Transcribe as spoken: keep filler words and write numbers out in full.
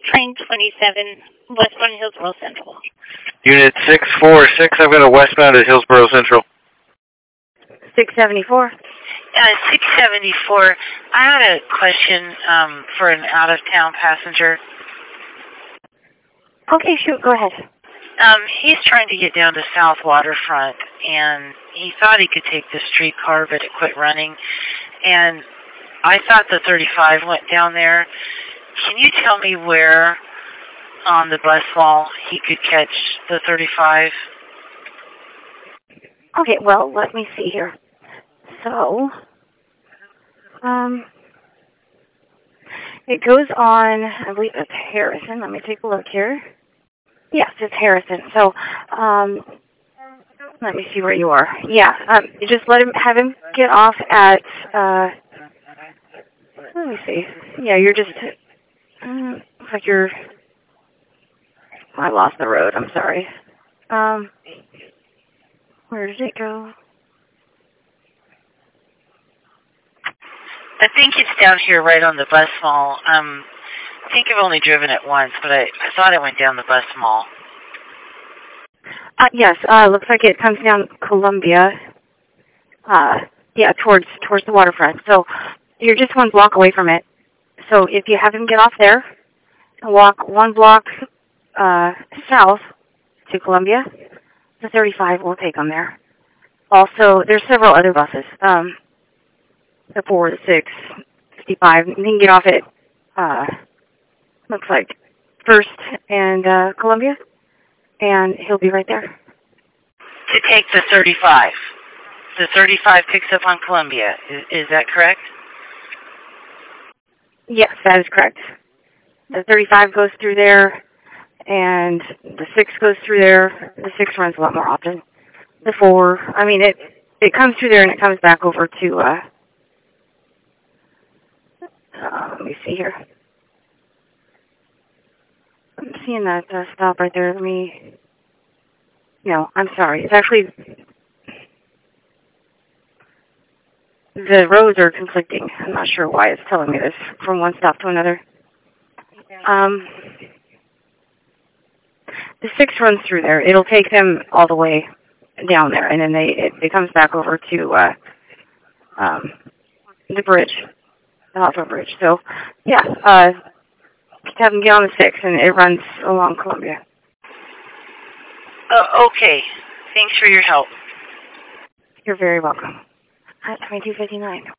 Train twenty-seven, westbound Hillsboro Central. Unit six four six, I've got a westbound at Hillsboro Central. six seventy-four. Uh, six seventy-four. I had a question um, for an out-of-town passenger. Okay, shoot, go ahead. Um, he's trying to get down to South Waterfront, and he thought he could take the streetcar, but it quit running. And I thought the thirty-five went down there. Can you tell me where on the bus wall he could catch the thirty-five? Okay, well, let me see here. So, um, it goes on, I believe it's Harrison. Let me take a look here. Yes, it's Harrison. So, um, let me see where you are. Yeah, um, you just let him, have him get off at, uh, let me see. Yeah, you're just, um, looks like you're, I lost the road, I'm sorry. Um, where did it go? I think it's down here right on the bus mall. Um, I think I've only driven it once, but I, I thought it went down the bus mall. Uh, yes, uh, looks like it comes down Columbia. Uh, yeah, towards towards the waterfront. So you're just one block away from it. So if you have him get off there and walk one block uh, south to Columbia, the thirty-five will take him there. Also, there's several other buses. Um, the four, the six, fifty-five. You can get off at, uh, looks like First and uh, Columbia, and he'll be right there. To take the thirty-five. The thirty-five picks up on Columbia. Is, is that correct? Yes, that is correct. The thirty-five goes through there, and the six goes through there. The six runs a lot more often. The four, I mean, it it comes through there and it comes back over to, uh, uh let me see here. I'm seeing that uh, stop right there. Let me, no, I'm sorry. It's actually, the roads are conflicting. I'm not sure why it's telling me this from one stop to another. Um, the six runs through there. It'll take them all the way down there, and then they it, it comes back over to uh, um, the bridge, the Hawthorne Bridge. So, yeah, uh, just have them get on the six, and it runs along Columbia. Uh, okay. Thanks for your help. You're very welcome. At twenty-two fifty-nine.